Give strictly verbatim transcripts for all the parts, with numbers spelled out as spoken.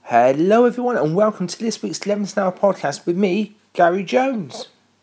Hello everyone and welcome to this week's eleventh Hour podcast with me, Gary Jones.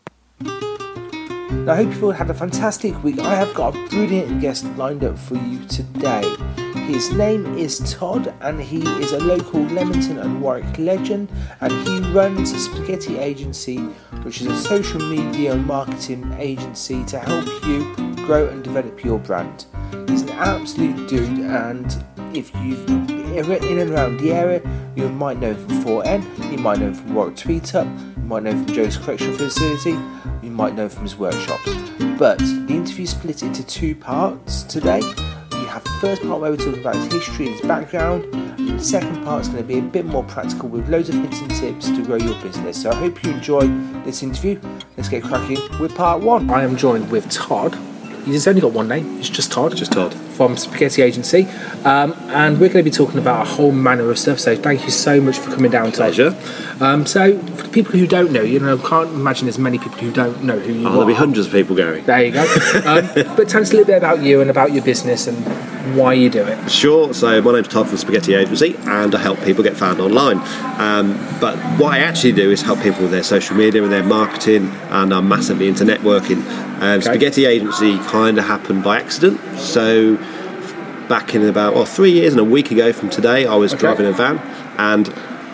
Now, I hope you've all had a fantastic week. I have got a brilliant guest lined up for you today. His name is Todd and he is a local Leamington and Warwick legend, and he runs a Spaghetti Agency, which is a social media marketing agency to help you grow and develop your brand. He's an absolute dude, and if you've in and around the area, you might know him from four N, you might know him from Warwick Tweet Up, you might know him from Joe's Correctional Facility, you might know him from his workshops. But the interview is split into two parts today. You have the first part where we're talking about his history and his background, and the second part is going to be a bit more practical with loads of hints and tips to grow your business. So I hope you enjoy this interview. Let's get cracking with part one. I am joined with Todd. He's only got one name, it's just Todd. Just Todd. From Spaghetti Agency. Um, and we're going to be talking about a whole manner of stuff, so thank you so much for coming down, Todd. Pleasure. Um, so, for the people who don't know, you know, I can't imagine there's many people who don't know who you oh, are. There'll be hundreds of people, Gary. There you go. um, but tell us a little bit about you and about your business and why you do it. Sure. So my name's Todd from Spaghetti Agency, and I help people get found online. Um, but what I actually do is help people with their social media and their marketing, and I'm massively into networking. Um, okay. Spaghetti Agency kind of happened by accident. So back in about well, three years and a week ago from today, I was okay. driving a van, and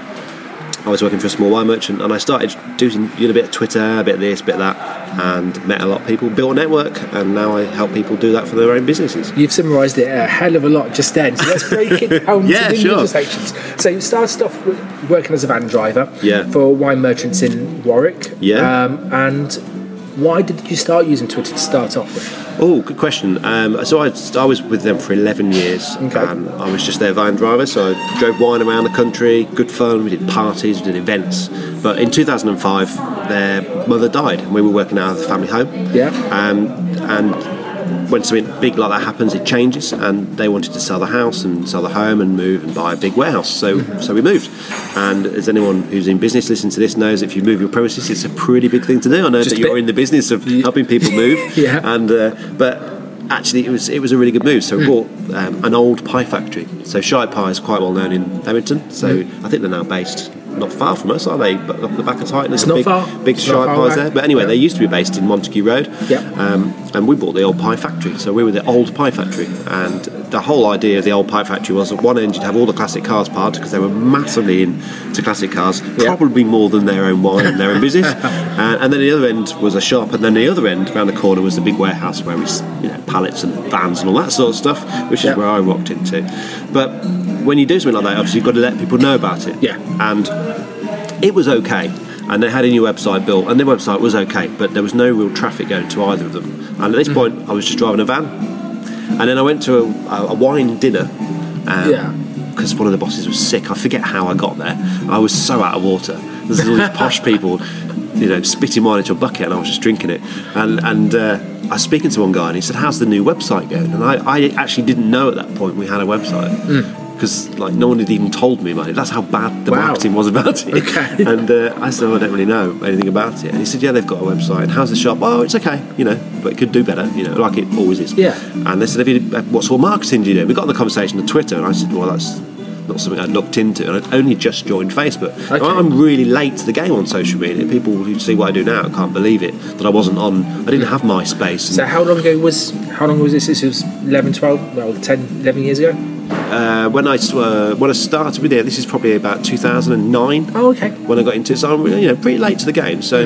I was working for a small wine merchant, and I started doing, doing a bit of Twitter, a bit of this, a bit of that, and met a lot of people, built a network, and now I help people do that for their own businesses. You've summarised it a hell of a lot just then, so let's break it down yeah, to the sure. sections. So you started off with working as a van driver yeah. for wine merchants in Warwick. Yeah. Um, and why did you start using Twitter to start off with? Oh, good question. Um, so I, I was with them for eleven years, okay. and I was just their van driver, so I drove wine around the country, good fun, we did parties, we did events. But in two thousand five, their mother died, and we were working out of the family home. Yeah. Um, and when something big like that happens, it changes, and they wanted to sell the house and sell the home and move and buy a big warehouse. So, mm-hmm. so we moved. And as anyone who's in business listening to this knows, if you move your premises, it's a pretty big thing to do. I know just that you're in the business of helping people move. yeah. And uh, but actually, it was it was a really good move. So we mm. bought um, an old pie factory. So Shire Pie is quite well known in Leamington. So mm. I think they're now based not far from us, are they? But up the back of Titan, there's a big, big Shire Pies there. But anyway, yeah. they used to be based in Montague Road. Yeah. Um, and we bought the old pie factory. So we were the old pie factory. And the whole idea of the old pie factory was at one end you'd have all the classic cars parked, because they were massively into classic cars, yeah. probably more than their own wine and their own business. uh, and then the other end was a shop, and then the other end, around the corner, was the big warehouse where we, you know, pallets and vans and all that sort of stuff, which yeah. is where I rocked into. But when you do something like that, obviously you've got to let people know about it. Yeah. And it was okay, and they had a new website built, and their website was okay, but there was no real traffic going to either of them. And at this mm. point, I was just driving a van, and then I went to a, a wine dinner, um, yeah. because one of the bosses was sick. I forget how I got there. I was so out of water. There's all these posh people, you know, spitting wine into a bucket, and I was just drinking it. And and uh, I was speaking to one guy, and he said, "How's the new website going?" And I, I actually didn't know at that point we had a website. Mm. Because like no one had even told me about it. That's how bad the wow. marketing was about it. Okay. And uh, I said, well, I don't really know anything about it. And he said, yeah, they've got a website. And how's the shop? Oh, it's okay, you know, but it could do better, you know, like it always is. Yeah. And they said, Have you, what sort of marketing do you do? We got on the conversation on Twitter, and I said, well, that's not something I'd looked into, and I'd only just joined Facebook. Okay. I'm really late to the game on social media. People who see what I do now can't believe it, that I wasn't on, I didn't have MySpace. So how long ago was, how long was this? This was eleven, twelve, well, ten, eleven years ago? Uh, when I uh, when I started with it, this is probably about two thousand nine. Oh, okay. When I got into it, so I'm you know pretty late to the game. So,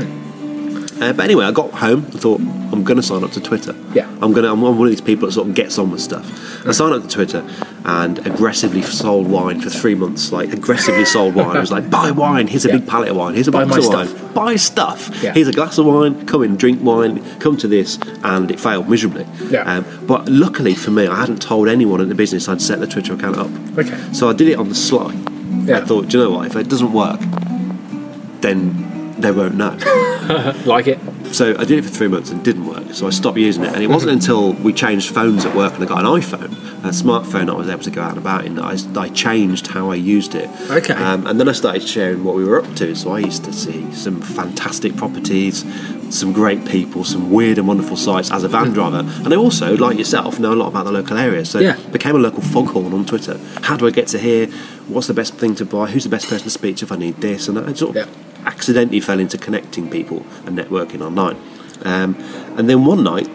uh, but anyway, I got home and thought I'm going to sign up to Twitter. Yeah. I'm gonna. I'm one of these people that sort of gets on with stuff. I signed up to Twitter and aggressively sold wine for three months. Like aggressively sold wine. I was like, buy wine. Here's a yeah. big pallet of wine. Here's a buy box of stuff. wine. Buy stuff. Yeah. Here's a glass of wine. Come in, drink wine. Come to this, and it failed miserably. Yeah. Um, but luckily for me, I hadn't told anyone in the business I'd set the Twitter account up. Okay. So I did it on the sly. Yeah. I thought, do you know what? If it doesn't work, then they won't know. Like it. So I did it for three months and it didn't work. So I stopped using it. And it wasn't until we changed phones at work and I got an iPhone, a smartphone, I was able to go out and about in, that I, I changed how I used it. Okay. Um, and then I started sharing what we were up to. So I used to see some fantastic properties, some great people, some weird and wonderful sites as a van driver. And I also, like yourself, know a lot about the local area. So yeah. became a local foghorn on Twitter. How do I get to here? what's the best thing to buy, who's the best person to speak to if I need this, and I sort of Yeah. accidentally fell into connecting people and networking online. Um, and then one night,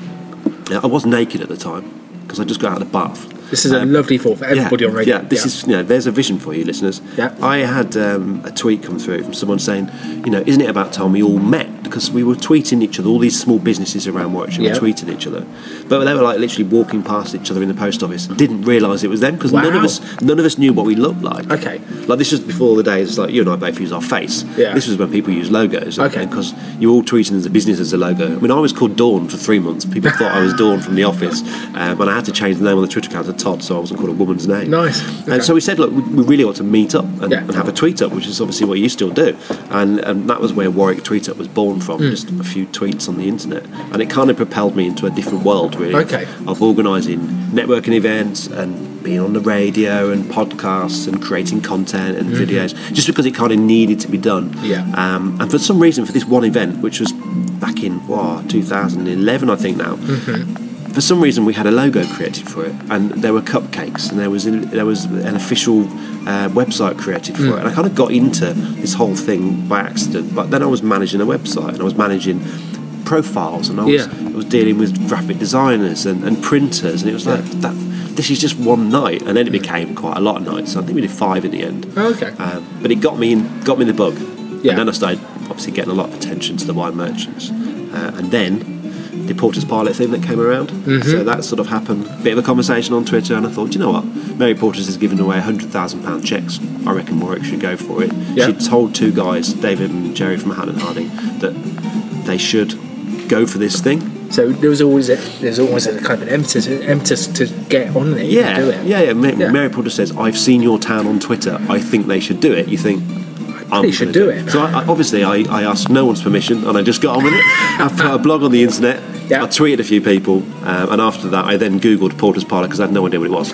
I was naked at the time because I just got out of the bath. This is a um, lovely thought for everybody yeah, on radio. Yeah, this yeah. is, you know, there's a vision for you, listeners. Yeah. I had um, a tweet come through from someone saying, you know, isn't it about time we all met? Because we were tweeting each other, all these small businesses around Warwickshire yeah. were tweeting each other. But they were like literally walking past each other in the post office and didn't realise it was them because wow. none of us none of us knew what we looked like. Okay. Like this was before the days like you and I both use our face. Yeah. This was when people used logos. Okay. Because you were all tweeting as a business as a logo. I mean, I was called Dawn for three months. People thought I was Dawn from The Office. Um, and I had to change the name on the Twitter account to Todd so I wasn't called a woman's name. Nice. Okay. And so we said, look, we, we really ought to meet up and, yeah. and have a tweet up, which is obviously what you still do. And, and that was where Warwick Tweet Up was born from, mm. just a few tweets on the internet. And it kind of propelled me into a different world, really, okay. of organising networking events and being on the radio and podcasts and creating content and mm-hmm. videos, just because it kind of needed to be done. Yeah. Um, and for some reason, for this one event, which was back in, wow, two thousand eleven, I think now, mm-hmm. for some reason we had a logo created for it, and there were cupcakes, and there was there was an official uh, website created for mm. it, and I kind of got into this whole thing by accident. But then I was managing a website, and I was managing profiles, and I was, yeah. I was dealing with graphic designers and, and printers, and it was like that. This is just one night, and then it became quite a lot of nights. So I think we did five in the end. Oh, okay. Um, but it got me in, got me in the bug, yeah. and then I started obviously getting a lot of attention to the wine merchants, uh, and then the Porter's Pilot thing that came around. Mm-hmm. So that sort of happened. Bit of a conversation on Twitter, and I thought, you know what, Mary Porter's is giving away one hundred thousand pound cheques. I reckon Warwick should go for it. Yeah. She told two guys, David and Jerry from Hatton and Harding, that they should go for this thing. So there was always a, there's always a kind of an impetus, impetus to get on it. Yeah, and do it. yeah, yeah. Ma- yeah. Mary Porter says, "I've seen your town on Twitter. I think they should do it." You think? They should do it. So I, I, obviously, I, I asked no one's permission, and I just got on with it. I put a blog on the internet. Yeah. I tweeted a few people, um, and after that, I then Googled Porter's Pilot because I had no idea what it was.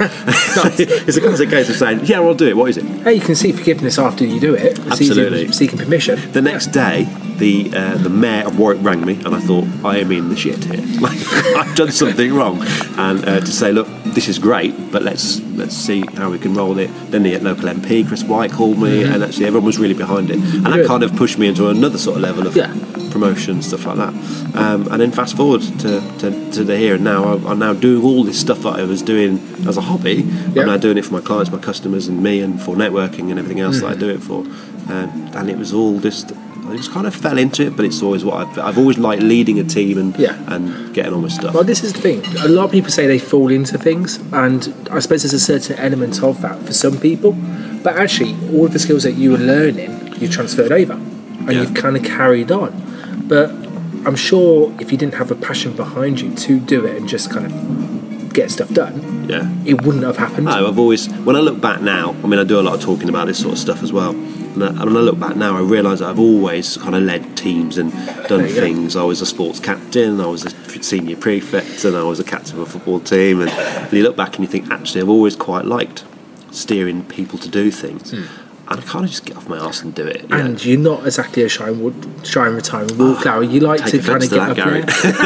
It's a classic case of saying, "Yeah, I'll do it." What is it? Hey, you can seek forgiveness after you do it. It's Absolutely, easy seeking permission. The next day, the uh, the mayor of Warwick rang me, and I thought, I am in the shit here. Like, I've done something wrong, and uh, to say, look, this is great, but let's let's see how we can roll it. Then the local M P, Chris White, called me, mm-hmm. and actually everyone was really behind it, and Good. that kind of pushed me into another sort of level of yeah. promotion, stuff like that. Um, and then fast forward to, to, to the here and now, I, I'm now doing all this stuff that I was doing as a hobby. Yeah. I'm now doing it for my clients, my customers, and me, and for networking and everything else mm-hmm. that I do it for. Um, and it was all just. I just kind of fell into it, but it's always what I've, I've always liked leading a team and yeah. and getting on with stuff. Well, this is the thing. A lot of people say they fall into things, and I suppose there's a certain element of that for some people. But actually, all of the skills that you were learning, you transferred over, and yeah. you've kind of carried on. But I'm sure if you didn't have a passion behind you to do it and just kind of get stuff done, yeah, it wouldn't have happened. No, I've always, when I look back now, I mean, I do a lot of talking about this sort of stuff as well. And when I look back now, I realise that I've always kind of led teams and done things. Go. I was a sports captain, I was a senior prefect, and I was a captain of a football team. And, and you look back and you think, actually, I've always quite liked steering people to do things. Mm. And I kind of just get off my arse and do it. You and know? You're not exactly a shy and, shy and retiring wallflower. You like Take to kind of get that, up Gary.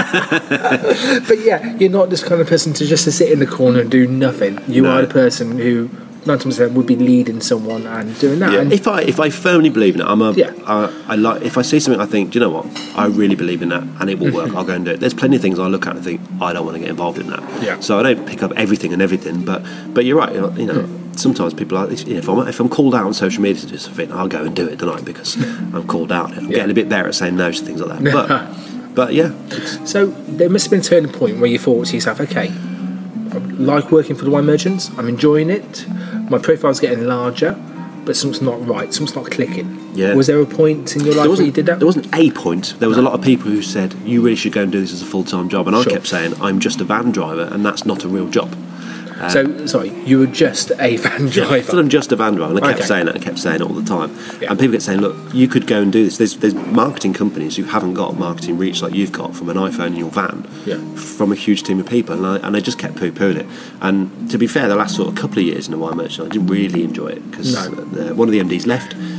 there. But yeah, you're not this kind of person to just to sit in the corner and do nothing. You no. are the person who nine times out of ten would be leading someone and doing that. Yeah. And if I if I firmly believe in it, I'm a. Yeah. I, I like if I see something, I think, do you know what? I really believe in that, and it will work. I'll go and do it. There's plenty of things I look at and think I don't want to get involved in that. Yeah. So I don't pick up everything and everything, but but you're right. You know, you know mm. sometimes people are. You know, if I'm if I'm called out on social media to do something, I'll go and do it, don't I? Because I'm called out. I'm yeah. getting a bit better at saying no to things like that. But but yeah. So there must have been a turning point where you thought to yourself, okay, I like working for the wine merchants. I'm enjoying it. My profile's getting larger, but something's not right. Something's not clicking. Yeah. Was there a point in your life where you did that? There wasn't a point. There was no. a lot of people who said, you really should go and do this as a full-time job. And sure. I kept saying, I'm just a van driver, and that's not a real job. Uh, so, sorry, you were just a van driver? Yeah, so I'm just a van driver, and I kept okay. saying that, and kept saying it all the time. Yeah. And people kept saying, look, you could go and do this. There's, there's marketing companies who haven't got marketing reach like you've got from an iPhone in your van, yeah. from a huge team of people, and, I, and they just kept poo-pooing it. And to be fair, the last sort of couple of years in the wine merchant, I didn't really enjoy it, because no. one of the M Ds left.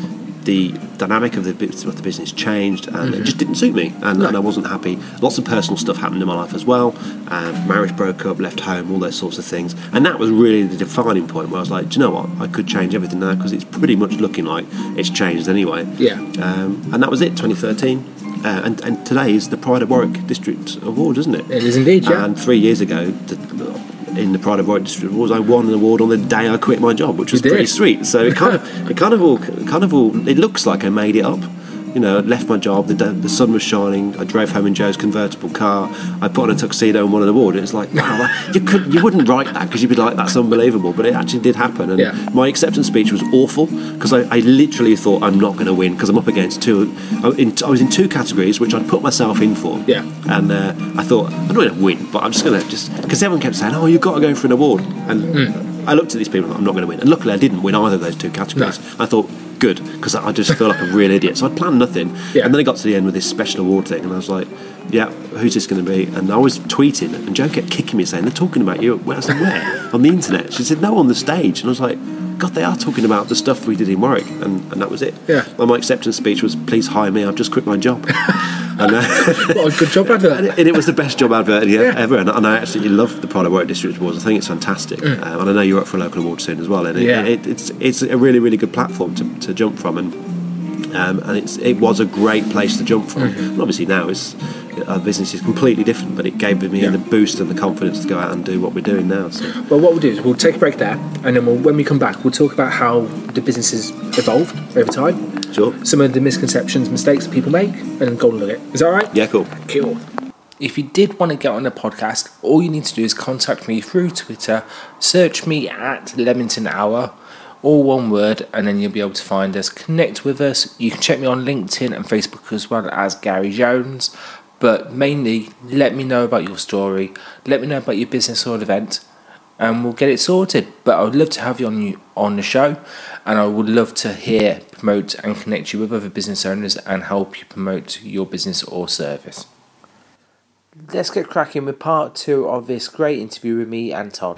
the dynamic of the, of the business changed, and Mm-hmm. it just didn't suit me, and, No. and I wasn't happy. Lots of personal stuff happened in my life as well. Um, marriage broke up, left home, all those sorts of things, and that was really the defining point where I was like, do you know what? I could change everything now because it's pretty much looking like it's changed anyway. Yeah. Um, and that was it, twenty thirteen. Uh, and, and today is the Pride of Warwick District Award, isn't it? It is indeed, yeah. And three years ago, the, in the Pride of Warwick District Awards, I won an award on the day I quit my job, which was You did. pretty sweet. So it kind of, it kind of all, kind of all, it looks like I made it up. You know, I left my job, the, the sun was shining, I drove home in Joe's convertible car, I put on a tuxedo and won an award. And it's like, wow, that, you could, you wouldn't write that because you'd be like, that's unbelievable. But it actually did happen. And Yeah. my acceptance speech was awful because I, I literally thought I'm not going to win because I'm up against two. I, in, I was in two categories which I'd put myself in for. Yeah. And uh, I thought, I'm not going to win, but I'm just going to just, because everyone kept saying, oh, you've got to go for an award. And Mm. I looked at these people and thought, I'm not going to win. And luckily I didn't win either of those two categories. No. I thought, good, because I just feel like a real idiot. So I'd planned nothing. Yeah. And then I got to the end with this special award thing, and I was like, yeah, who's this going to be? And I was tweeting, and Jo kept kicking me, saying, they're talking about you. Where? I said, where? On the internet. She said, no, on the stage. And I was like, God, they are talking about the stuff we did in Warwick. And, and that was it. Yeah. And my acceptance speech was, please hire me, I've just quit my job. and, uh, What a good job advert. and, it, and it was the best job advert yeah, Yeah. ever. And, and I absolutely love the Pride of Warwick District Awards. I think it's fantastic. Um, and I know you're up for a local award soon as well. And it, Yeah. it, it's it's a really, really good platform to, to jump from. And Um, and it's it was a great place to jump from. And obviously now it's our business is completely different, but it gave me Yeah. the boost and the confidence to go out and do what we're doing now. So. Well, what we'll do is we'll take a break there, and then we'll, when we come back, we'll talk about how the business has evolved over time, Sure. some of the misconceptions, mistakes that people make, and golden nugget. Is that all right? Yeah, cool. Cool. If you did want to get on the podcast, all you need to do is contact me through Twitter, search me at Leamington Hour, all one word, and then you'll be able to find us. Connect with us. You can check me on LinkedIn and Facebook as well as Gary Jones. But mainly, let me know about your story. Let me know about your business or event, and we'll get it sorted. But I would love to have you on you on the show, and I would love to hear, promote, and connect you with other business owners and help you promote your business or service. Let's get cracking with part two of this great interview with me and Todd.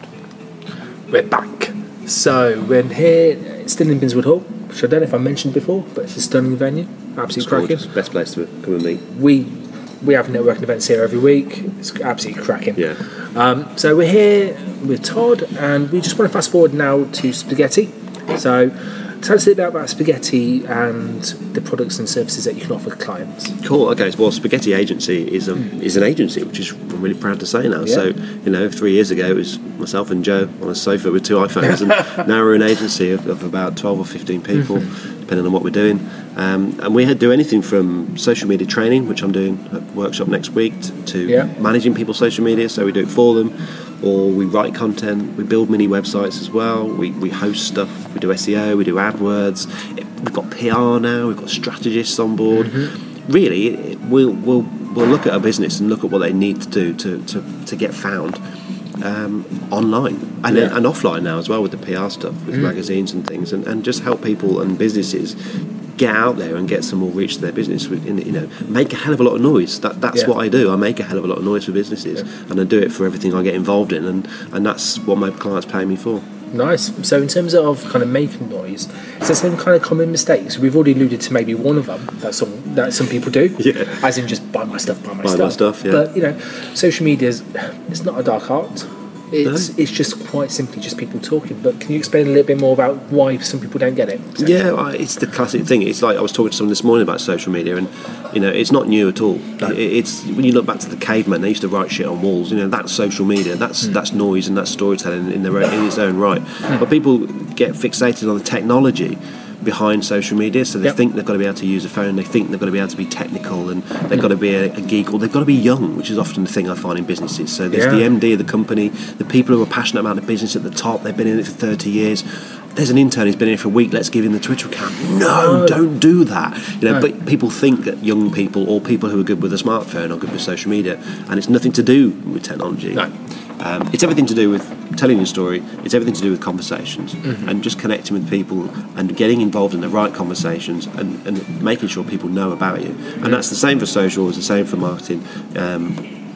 We're back. So we're here, still in Binswood Hall, which I don't know if I mentioned before, but it's a stunning venue. Absolutely cracking. Gorgeous. Best place to come and meet. We we have networking events here every week. It's absolutely cracking. Yeah. Um, so we're here with Todd, and we just want to fast forward now to Spaghetti. So tell us a bit about Spaghetti and the products and services that you can offer clients. Cool. Okay. Well, Spaghetti Agency is a, is an agency, which is I'm really proud to say now. Yeah. So you know, three years ago it was myself and Joe on a sofa with two iPhones, and now we're an agency of, of about twelve or fifteen people, depending on what we're doing. Um, and we had do anything from social media training, which I'm doing a workshop next week, t- to Yeah. managing people's social media. So we do it for them, or we write content. We build mini websites as well. We we host stuff. We do S E O. We do AdWords. We've got P R now. We've got strategists on board. Really, it- we'll we'll we'll look at a business and look at what they need to do to to, to get found. Um, online and, Yeah. and offline now as well with the P R stuff, with magazines and things, and, and just help people and businesses get out there and get some more reach to their business. With, in, you know, make a hell of a lot of noise. That that's Yeah. what I do. I make a hell of a lot of noise for businesses, Yeah. and I do it for everything I get involved in, and, and that's what my clients pay me for. Nice. So in terms of kind of making noise, is there some kind of common mistakes? We've already alluded to maybe one of them that some that some people do. Yeah. As in just buy my stuff, buy my Buy stuff. my stuff, yeah. But you know, social media is it's not a dark art. It's it's just quite simply just people talking. But can you explain a little bit more about why some people don't get it? Yeah, I- it's the classic thing. It's like I was talking to someone this morning about social media, and you know, it's not new at all. No. It- It's when you look back to the cavemen, they used to write shit on walls. You know, that's social media. That's that's noise and that's storytelling in their own, in its own right. But people get fixated on the technology behind social media, so they Yep. think they've got to be able to use a phone, they think they've got to be able to be technical, and they've got to be a, a geek, or they've got to be young, which is often the thing I find in businesses. So there's Yeah. the M D of the company, the people who are passionate about the business at the top, they've been in it for thirty years. There's an intern who's been in it for a week, let's give him the Twitter account. No, No. don't do that. You know, No. but people think that young people or people who are good with a smartphone are good with social media, and it's nothing to do with technology. No. Um, it's everything to do with telling your story. It's everything to do with conversations, Mm-hmm. and just connecting with people and getting involved in the right conversations, and, and making sure people know about you. And that's the same for social. It's the same for marketing. Um,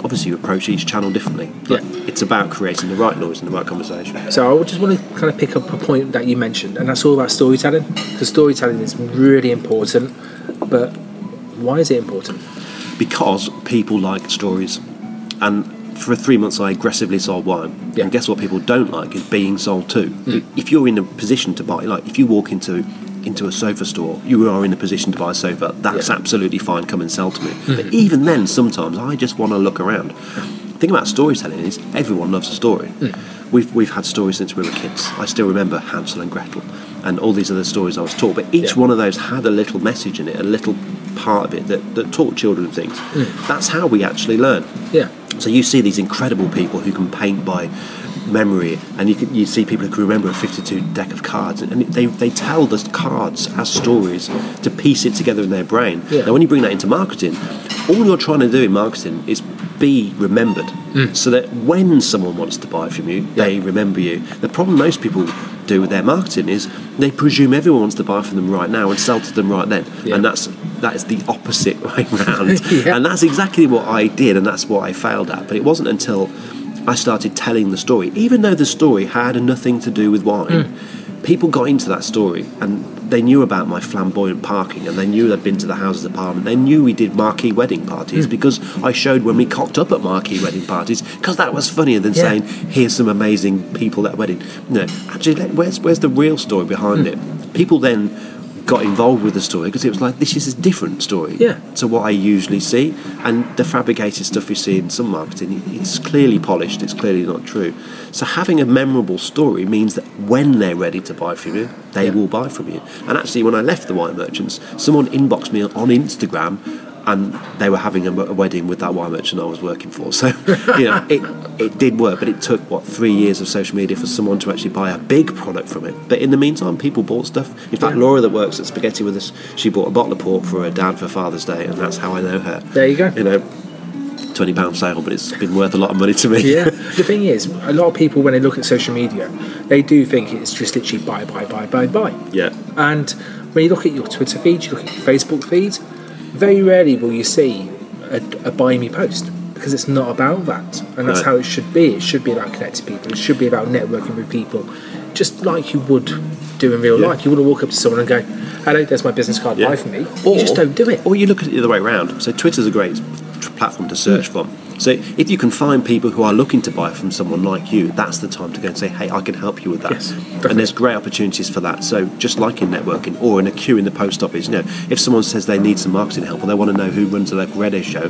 obviously you approach each channel differently, but Yeah. it's about creating the right noise and the right conversation. So I just want to kind of pick up a point that you mentioned, and that's all about storytelling. Because storytelling is really important, but why is it important? Because people like stories, and for three months I aggressively sold wine, Yeah. and guess what people don't like is being sold to. Mm. If you're in a position to buy, like if you walk into into a sofa store, you are in a position to buy a sofa, that's Yeah. absolutely fine, come and sell to me. Mm-hmm. But even then, sometimes I just want to look around. The thing about storytelling is everyone loves a story. Mm. We've, we've had stories since we were kids. I still remember Hansel and Gretel and all these other stories I was taught, but each Yeah. one of those had a little message in it, a little part of it that, that taught children things. Mm. That's how we actually learn. Yeah. So you see these incredible people who can paint by memory, and you can, you see people who can remember a fifty-two deck of cards, and they, they tell the cards as stories to piece it together in their brain. Yeah. Now when you bring that into marketing, all you're trying to do in marketing is be remembered, Mm. so that when someone wants to buy from you, they remember you. The problem most people do with their marketing is they presume everyone wants to buy from them right now and sell to them right then, Yeah. and that's that is the opposite way round. Yeah. And that's exactly what I did, and that's what I failed at. But it wasn't until I started telling the story, even though the story had nothing to do with wine, people got into that story, and they knew about my flamboyant parking, and they knew I'd been to the Houses of Parliament. They knew we did marquee wedding parties because I showed when we cocked up at marquee wedding parties, because that was funnier than Yeah. saying, here's some amazing people at a wedding. No, actually, let- where's, where's the real story behind it? People then got involved with the story because it was like, this is a different story Yeah. to what I usually see, and the fabricated stuff you see in some marketing, it's clearly polished, it's clearly not true. So having a memorable story means that when they're ready to buy from you, they Yeah. will buy from you. And actually when I left the wine merchants, someone inboxed me on Instagram, and they were having a, a wedding with that wine merchant I was working for. So, you know, it, it did work, but it took, what, three years of social media for someone to actually buy a big product from it. But in the meantime, people bought stuff. In fact, Yeah. Laura that works at Spaghetti with us, she bought a bottle of port for her dad for Father's Day, and that's how I know her. There you go. You know, twenty pound sale, but it's been worth a lot of money to me. Yeah. The thing is, a lot of people, when they look at social media, they do think it's just literally buy, buy, buy, buy, buy. Yeah. And when you look at your Twitter feed, you look at your Facebook feed, very rarely will you see a, a buy me post, because it's not about that, and that's No. how it should be. It should be about connecting people. It should be about networking with people, just like you would do in real Yeah. life. You wouldn't walk up to someone and go, "Hello, there's my business card. Yeah. Buy from me." You just don't do it. Or you look at it the other way around. So Twitter's a great tr- platform to search from. So if you can find people who are looking to buy from someone like you, that's the time to go and say, hey, I can help you with that. Yes, and there's great opportunities for that. So just like in networking or in a queue in the post office, you know, if someone says they need some marketing help or they want to know who runs a local radio show,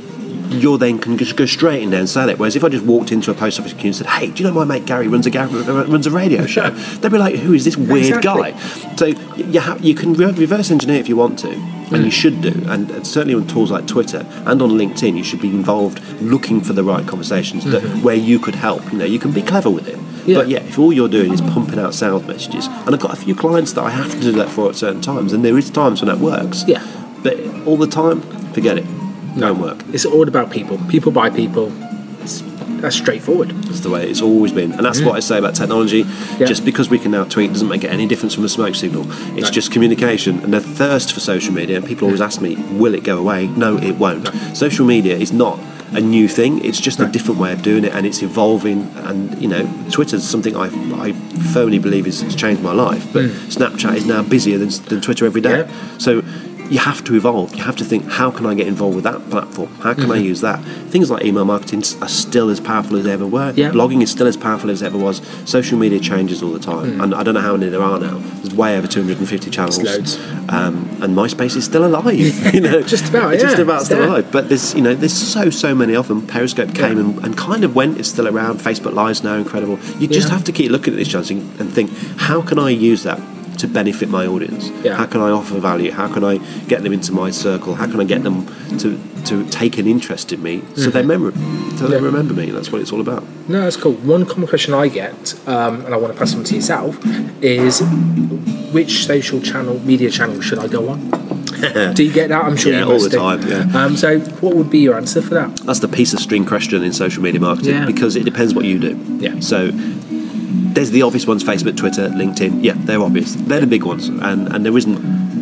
you then can just go straight in there and say that. Whereas if I just walked into a post office queue and said, hey, do you know my mate Gary runs a Gary, runs a radio show? They'd be like, who is this weird Exactly. guy? So you, ha- you can re- reverse engineer if you want to, and you should do. And uh, certainly on tools like Twitter and on LinkedIn, you should be involved looking for the right conversations that, where you could help. You know, you can be clever with it. Yeah. But yeah, if all you're doing is pumping out sales messages, and I've got a few clients that I have to do that for at certain times, and there is times when that works. Yeah. But all the time, forget it. Don't work. It's all about people. People buy people. It's, that's straightforward. That's the way it's always been. And that's what I say about technology. Yeah. Just because we can now tweet doesn't make it any difference from a smoke signal. It's No. just communication and the thirst for social media. And people always ask me, will it go away? No, it won't. No. Social media is not a new thing. It's just No. a different way of doing it, and it's evolving. And, you know, Twitter's something I I firmly believe has, has changed my life. But Snapchat is now busier than, than Twitter every day. Yeah. So you have to evolve. You have to think, how can I get involved with that platform? How can I use that? Things like email marketing are still as powerful as they ever were. Yeah. Blogging is still as powerful as it ever was. Social media changes all the time. And I don't know how many there are now. There's way over two hundred fifty channels. Loads. Um, and MySpace is still alive. You know, Just about, It's just yeah. about It's still there. alive. But there's, you know, there's so, so many of them. Periscope came Yeah. and, and kind of went. It's still around. Facebook Live's now incredible. You just Yeah. have to keep looking at these channels and and think, how can I use that to benefit my audience? Yeah. How can I offer value? How can I get them into my circle? How can I get them to, to take an interest in me so they remember so they Yeah. remember me? That's what it's all about. No, that's cool. One common question I get, um, and I want to pass on to yourself, is which social channel, media channel should I go on? Do you get that? I'm sure Yeah, you all must the do. time, yeah. Um, so, what would be your answer for that? That's the piece of string question in social media marketing, Yeah. because it depends what you do. Yeah. So there's the obvious ones: Facebook, Twitter, LinkedIn. Yeah, they're obvious. They're the big ones, and and there isn't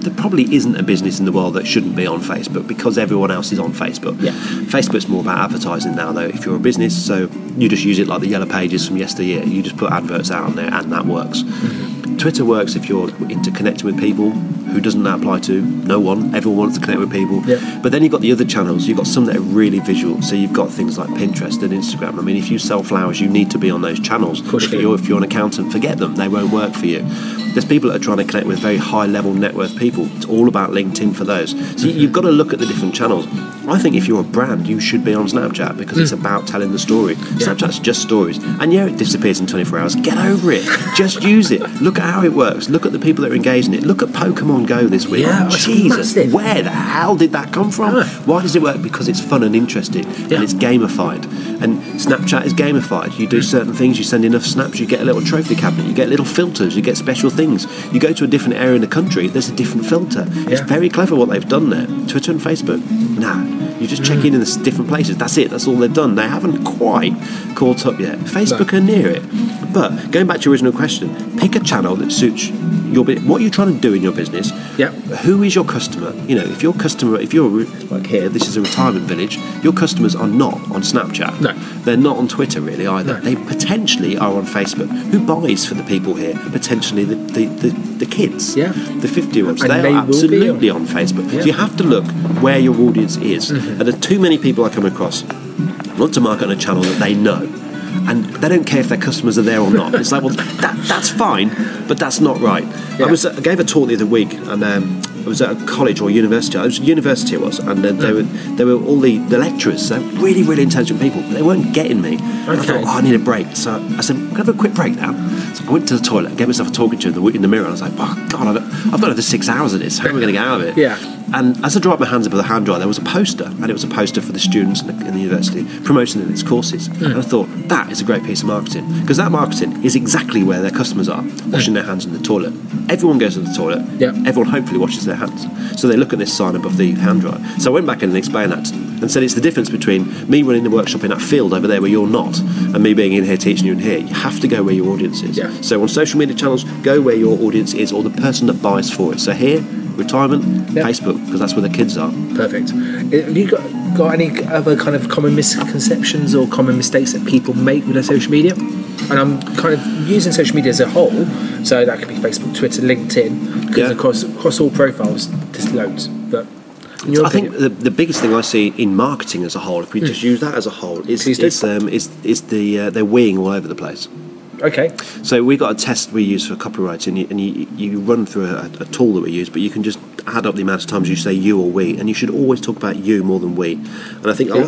there probably isn't a business in the world that shouldn't be on Facebook because everyone else is on Facebook. Yeah. Facebook's more about advertising now, though, if you're a business, so you just use it like the Yellow Pages from yesteryear. You just put adverts out on there, and that works. Mm-hmm. Twitter works if you're into connecting with people. Who doesn't that apply to? No one. Everyone wants to connect with people. Yeah. But then you've got the other channels. You've got some that are really visual. So you've got things like Pinterest and Instagram. I mean, if you sell flowers, you need to be on those channels. If you're, if you're an accountant, forget them. They won't work for you. There's people that are trying to connect with very high-level net worth people. It's all about LinkedIn for those. So mm-hmm. you've got to look at the different channels. I think if you're a brand, you should be on Snapchat because mm. it's about telling the story. Yeah. Snapchat's just stories. And yeah, it disappears in twenty-four hours. Get over it. Just use it. Look at how it works. Look at the people that are engaged in it. Look at Pokemon Go this week. Yeah, oh, Jesus, massive. Where the hell did that come from? Yeah. Why does it work? Because it's fun and interesting. Yeah. And it's gamified. And Snapchat is gamified. You do certain things, you send enough snaps, you get a little trophy cabinet, you get little filters, you get special things. You go to a different area in the country, there's a different filter. Yeah. It's very clever what they've done there. Twitter and Facebook, nah. You just check mm. in in the different places. That's it. That's all they've done. They haven't quite caught up yet. Facebook no. are near it. But going back to your original question, pick a channel that suits your business. What are you trying to do in your business? Yeah. Who is your customer? You know, if your customer, if you're like here, this is a retirement village. Your customers are not on Snapchat. No. They're not on Twitter really either. No. They potentially are on Facebook. Who buys for the people here? Potentially the the, the, the kids. Yeah. The fifty-year-olds. And they, they are absolutely on, on Facebook. Yeah. So you have to look where your audience is. Mm-hmm. And there's too many people I come across want to market on a channel that they know. And they don't care if their customers are there or not. It's like, well, that, that's fine, but that's not right. Yeah. I was I gave a talk the other week, and um, I was at a college or university. I was university, it was, and uh, they were they were all the, the lecturers, so really really intelligent people. But they weren't getting me. Okay. I thought, oh, I need a break. So I said, can I have a quick break now? So I went to the toilet, gave myself a talking to in the, in the mirror, and I was like, oh God, I've, I've got another six hours of this. How am I going to get out of it? Yeah. And as I dropped my hands up at the hand dryer, there was a poster, and it was a poster for the students in the, in the university promoting its courses. Mm. And I thought, that is a great piece of marketing, because that marketing is exactly where their customers are, washing mm. their hands in the toilet. Everyone goes to the toilet. Yeah. Everyone hopefully washes their hands. So they look at this sign above the hand dryer. So I went back in and explained that to them and said it's the difference between me running the workshop in that field over there where you're not, and me being in here teaching you in here. You have to go where your audience is. Yeah. So on social media channels, go where your audience is, or the person that buys for it. So here, retirement, yep. Facebook, because that's where the kids are. Perfect. Have you got, got any other kind of common misconceptions or common mistakes that people make with their social media? And I'm kind of using social media as a whole, so that could be Facebook, Twitter, LinkedIn, because yeah. across, across all profiles, there's loads. But in your I opinion, think the, the biggest thing I see in marketing as a whole, if we mm. just use that as a whole, is is, um, is, is the uh, they're weeing all over the place. Okay. So we've got a test we use for copywriting, and you, and you, you run through a, a tool that we use, but you can just add up the amount of times you say you or we, and you should always talk about you more than we. And I think a,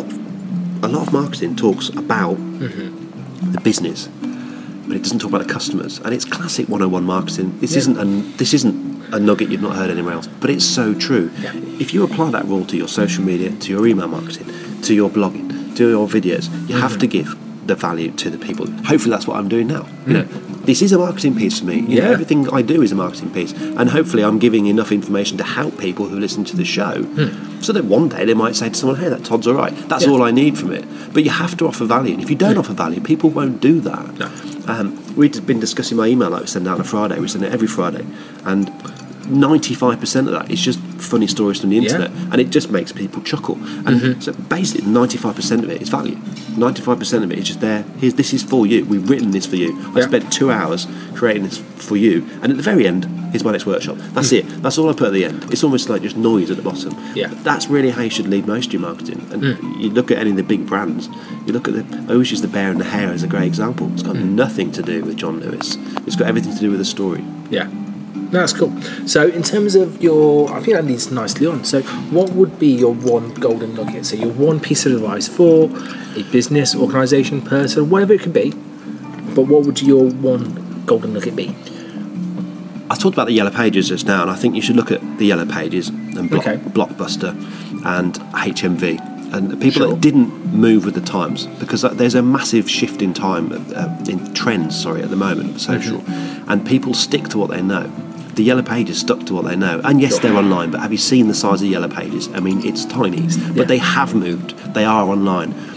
yeah. lot, a lot of marketing talks about mm-hmm. the business, but it doesn't talk about the customers. And it's classic one oh one marketing. This yeah. isn't a, this isn't a nugget you've not heard anywhere else, but it's so true. Yeah. If you apply that rule to your social media, to your email marketing, to your blogging, to your videos, you mm-hmm. have to give the value to the people. Hopefully that's what I'm doing now. You know, this is a marketing piece for me. You yeah. know, everything I do is a marketing piece, and hopefully I'm giving enough information to help people who listen to the show, hmm. so that one day they might say to someone, "Hey, that Todd's all right." That's yeah. all I need from it. But you have to offer value, and if you don't hmm. offer value, people won't do that. No. Um, we've been discussing my email that we send out on a Friday. We send it every Friday, and ninety-five percent of that is just funny stories from the internet, yeah. and it just makes people chuckle. And mm-hmm. so basically ninety-five percent of it is value. ninety-five percent of it is just there. Here's, this is for you. We've written this for you. I yeah. spent two hours creating this for you, and at the very end, here's my next workshop. That's mm. it. That's all I put at the end. It's almost like just noise at the bottom. Yeah. That's really how you should lead most of your marketing. And mm. you look at any of the big brands, you look at the, I always use the bear and the hare as a great example. It's got mm. nothing to do with John Lewis. It's got everything to do with the story. Yeah. No, that's cool. So in terms of your, I think that leads nicely on. So what would be your one golden nugget? So your one piece of advice for a business, organisation, person, whatever it could be, but what would your one golden nugget be? I talked about the Yellow Pages just now, and I think you should look at the Yellow Pages and Block, okay. Blockbuster and H M V. And people sure. that didn't move with the times, because there's a massive shift in time, uh, in trends, sorry, at the moment, social, mm-hmm. and people stick to what they know. The Yellow Pages stuck to what they know, and yes, sure. they're online, but have you seen the size of Yellow Pages? I mean, it's tiny, yeah. but they have moved. They are online.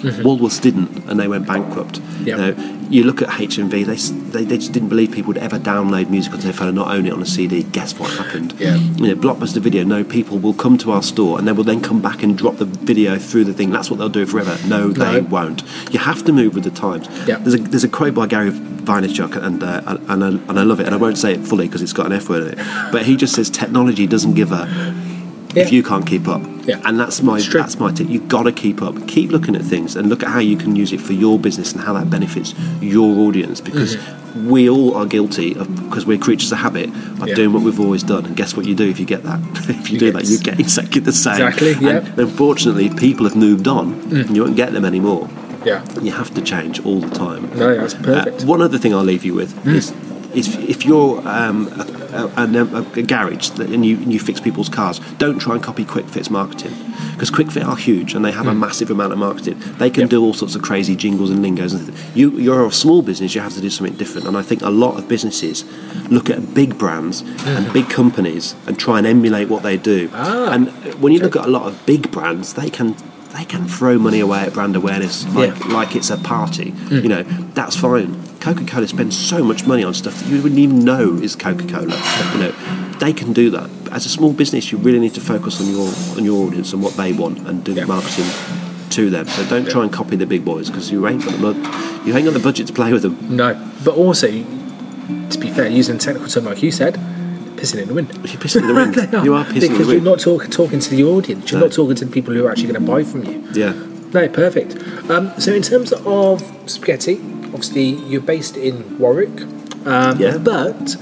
Mm-hmm. Woolworths didn't, and they went bankrupt. Yep. You know, you look at H M V, they, they they just didn't believe people would ever download music on their phone and not own it on a C D. Guess what happened? Yeah. You know, Blockbuster Video, no, people will come to our store and they will then come back and drop the video through the thing. That's what they'll do forever. No, they No. won't. You have to move with the times. Yeah. There's a there's a quote by Gary Vaynerchuk, and uh, and I, and I love it, and I won't say it fully because it's got an F word in it. But he just says technology doesn't give a Yeah. if you can't keep up. Yeah. And that's my It's true. that's my tip. You've got to keep up. Keep looking at things and look at how you can use it for your business and how that benefits your audience, because Mm-hmm. we all are guilty of, because we're creatures of habit, of Yeah. doing what we've always done. And guess what you do if you get that? if you, You do get that, s- you get exactly the same. Exactly, yeah. And unfortunately, people have moved on Mm. and you won't get them anymore. Yeah. You have to change all the time. No, that's perfect. Uh, one other thing I'll leave you with Mm. is, is if you're um, a, a, a, a garage that- and you, and you fix people's cars, don't try and copy Quick Fit's marketing, because Quick Fit are huge and they have a massive amount of marketing. They can Yep. do all sorts of crazy jingles and lingos. And th- you, you're a small business, you have to do something different. And I think a lot of businesses look at big brands and big companies and try and emulate what they do. Ah. And when you look at a lot of big brands, they can they can throw money away at brand awareness like, Yeah. like it's a party. You know, that's fine. Coca-Cola spends so much money on stuff that you wouldn't even know is Coca-Cola. You know, they can do that. As a small business, you really need to focus on your on your audience and what they want and do Yeah. the marketing to them. So don't try and copy the big boys, because you ain't got the mu- you ain't got the budget to play with them. No, but also, to be fair, using a technical term like you said, pissing in the wind. You're pissing in the wind. They You are pissing in because the you're wind. not talk, talking to the audience. You're No. not talking to the people who are actually going to buy from you. Yeah. No, perfect. Um, so in terms of spaghetti, obviously you're based in Warwick. Um, Yeah. But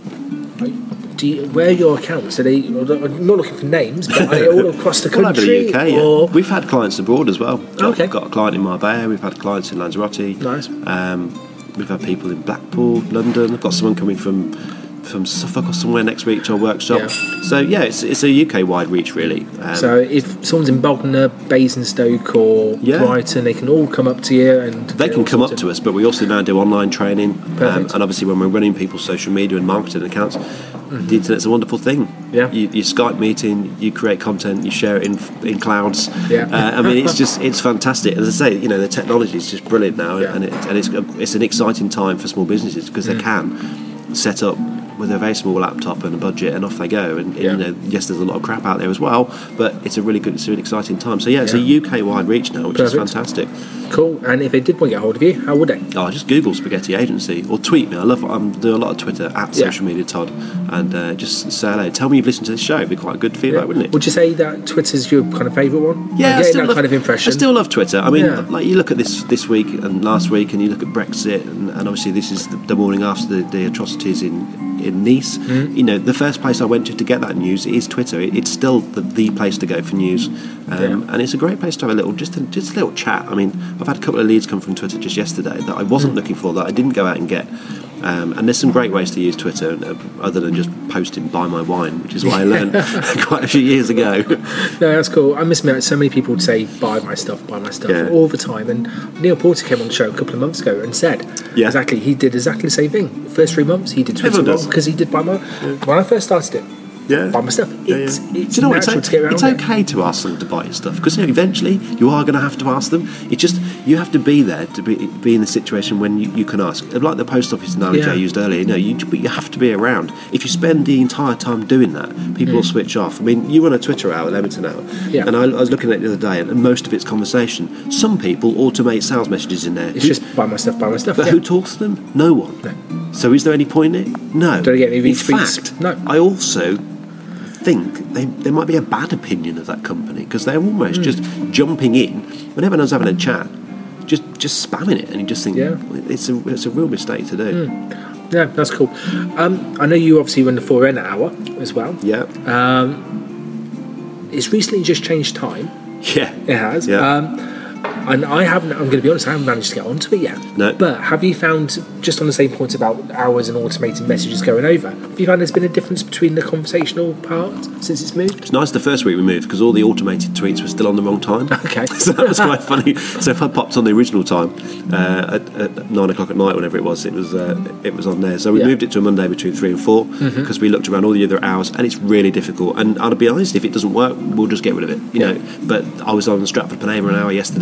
do you, where are your accounts? Are they? I'm not looking for names, but are they all across the All over country? the U K, yeah. or- We've had clients abroad as well. Okay. We've got a client in Marbella, we've had clients in Lanzarote. Nice. Um, we've had people in Blackpool, London. I've got someone coming from from Suffolk or somewhere next week to a workshop. Yeah. So, yeah, it's, it's a U K-wide reach, really. Um, So if someone's in Bognor, Basingstoke, or Yeah. Brighton, they can all come up to you and They can come up to us, but we also now do online training. Um, Perfect. and obviously, when we're running people's social media and marketing accounts, the internet's a wonderful thing. Yeah. You, you Skype meeting, you create content, you share it in in clouds. Yeah. Uh, I mean, it's just it's fantastic. As I say, you know, the technology is just brilliant now, Yeah. and it, and it's it's an exciting time for small businesses because Mm. they can set up with a very small laptop and a budget, and off they go. And, Yeah. you know, yes, there's a lot of crap out there as well, but it's a really good, it's an exciting time. So yeah, it's Yeah. a U K-wide reach now, which Perfect. is fantastic. Cool. And if they did want to get hold of you, how would they? Oh, just Google Spaghetti Agency or tweet me. I love. I'm doing a lot of Twitter at Yeah. Social Media Todd, and uh, just say hello. Tell me you've listened to this show. It'd be quite good feedback, wouldn't it? Would you say that Twitter's your kind of favourite one? Yeah, I'm I getting still that love, kind of impression. I still love Twitter. I mean, Yeah. like you look at this this week and last week, and you look at Brexit, and, and obviously this is the, the morning after the, the atrocities in in Nice. Mm-hmm. You know, the first place I went to to get that news is Twitter. It, it's still the, the place to go for news, um, Yeah. and it's a great place to have a little just a, just a little chat. I mean, I've had a couple of leads come from Twitter just yesterday that I wasn't Mm. looking for, that I didn't go out and get. Um, and there's some great ways to use Twitter, uh, other than just posting "buy my wine," which is what I learned quite a few years ago. No, that's cool. I must admit, so many people would say, buy my stuff, buy my stuff, Yeah. all the time. And Neil Porter came on the show a couple of months ago and said, Yeah. exactly, he did exactly the same thing. First three months, he did Twitter Everyone wrong does. because he did buy my... When I first started it, Yeah. buy my stuff, Yeah, it's, yeah. it's Do you know what? It's, natural o- to get around it's it. okay to ask them to buy your stuff, because you know, eventually you are going to have to ask them. It's just you have to be there to be be in the situation when you, you can ask. Like the post office analogy Yeah. I used earlier. You know, you but you have to be around. If you spend the entire time doing that, people will switch off. I mean, you run a Twitter hour, Leamington Hour, Yeah. and I, I was looking at it the other day, and, and most of it's conversation. Some people automate sales messages in there. It's Who- just buy my stuff, buy my stuff. but yeah. who talks to them? No one. No. So is there any point in it? No. Do they get any In retweets? fact, No. I also think they, there might be a bad opinion of that company, because they're almost Hmm. just jumping in when everyone's having a chat, just just spamming it, and you just think Yeah. it's a it's a real mistake to do. Yeah, that's cool. Um, I know you obviously run the four N hour as well. Yeah, It's recently just changed time. yeah, It has. Yeah. Um, and I haven't, I'm going to be honest, I haven't managed to get onto it yet. No. But have you found, just on the same point about hours and automated messages going over, have you found there's been a difference between the conversational part since it's moved? It's nice the first week we moved, because all the automated tweets were still on the wrong time. Okay. So that was quite funny. So if I popped on the original time uh, at, at nine o'clock at night, whenever it was, it was uh, it was on there. So we Yeah. moved it to a Monday between three and four, because we looked around all the other hours, and it's really difficult. And I'll be honest, if it doesn't work, we'll just get rid of it. You Yeah. know. But I was on Stratford Panama an hour yesterday.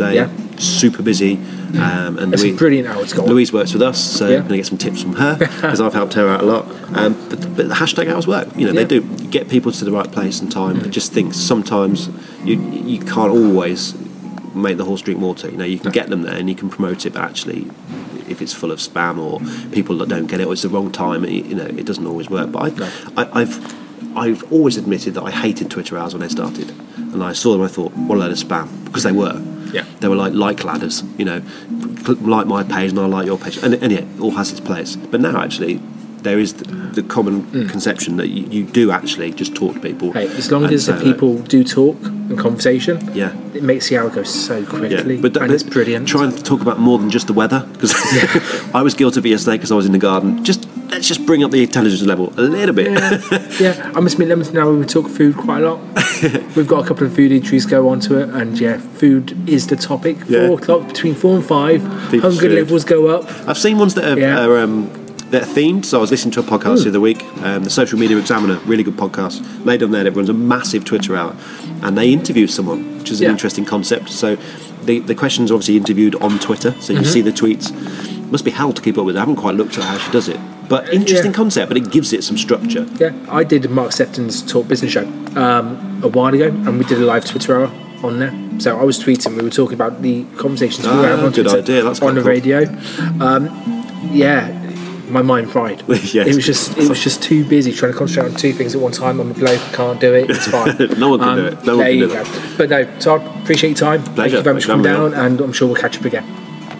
today. Yeah. Super busy. Um, and It's Louise, brilliant how it's gone. Louise works with us, so Yeah. I'm going to get some tips from her because I've helped her out a lot. Um, but, but the hashtag hours work. You know, Yeah. they do get people to the right place and time. I just think sometimes you you can't always make the horse drink water. You know, you can get them there and you can promote it, but actually, if it's full of spam or people that don't get it or it's the wrong time, it, you know, it doesn't always work. But I, No. I, I've I've always admitted that I hated Twitter hours when they started, and I saw them. I thought, what a load of spam, because they were. Yeah. They were like like ladders, you know, like my page and I like your page, and, and yeah, it all has its place. But now actually, there is the, the common mm. conception that you, you do actually just talk to people. Hey, as long as the people that, do talk and conversation, yeah, it makes the hour go so quickly, yeah. but, and but it's brilliant. Trying to talk about more than just the weather, because yeah. I was guilty of it yesterday because I was in the garden. Just let's just bring up the intelligence level a little bit. Yeah, yeah. I must admit, Leamington now we talk food quite a lot. We've got a couple of food entries go onto it, and yeah, food is the topic. Four yeah. o'clock between four and five, People's hunger food. levels go up. I've seen ones that are. Yeah. are um, They're themed, so I was listening to a podcast mm. the other week, um, the Social Media Examiner, really good podcast. They done there, it runs a massive Twitter hour, and they interview someone, which is an yeah. interesting concept. So the the questions obviously interviewed on Twitter, so you mm-hmm. see the tweets. Must be hell to keep up with it. I haven't quite looked at how she does it, but interesting yeah. concept. But it gives it some structure. Yeah, I did Mark Sefton's Talk Business show um, a while ago, and we did a live Twitter hour on there. So I was tweeting. We were talking about the conversations we ah, were having on good Twitter, idea. That's on the cool. radio. Um, yeah. My mind fried. yes. It was just it was just too busy trying to concentrate on two things at one time. I'm a bloke, I can't do it. It's fine. no one can um, do it. No one there can you do go. it. But no, Todd, appreciate your time. Pleasure. Thank you very much for coming down, on. and I'm sure we'll catch up again.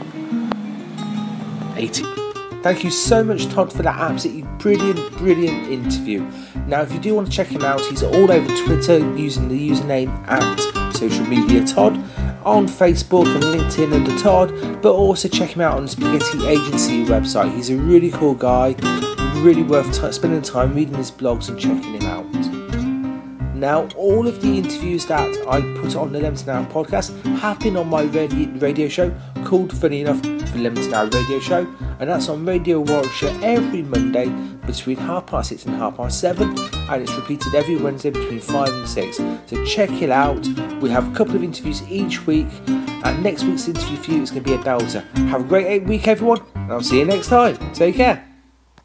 eighty. Thank you so much, Todd, for that absolutely brilliant, brilliant interview. Now, if you do want to check him out, he's all over Twitter using the username at Social Media Todd, on Facebook and LinkedIn under Todd, but also check him out on the Spaghetti Agency website. He's a really cool guy, really worth t- spending time reading his blogs and checking him out. Now, all of the interviews that I put on the Leamington Hour podcast have been on my radio, radio show called, funny enough, the Leamington Hour Radio Show, and that's on Radio Warwickshire every Monday between half past six and half past seven, and it's repeated every Wednesday between five and six. So check it out. We have a couple of interviews each week, and next week's interview for you is going to be a belter. Have a great week, everyone, and I'll see you next time. Take care.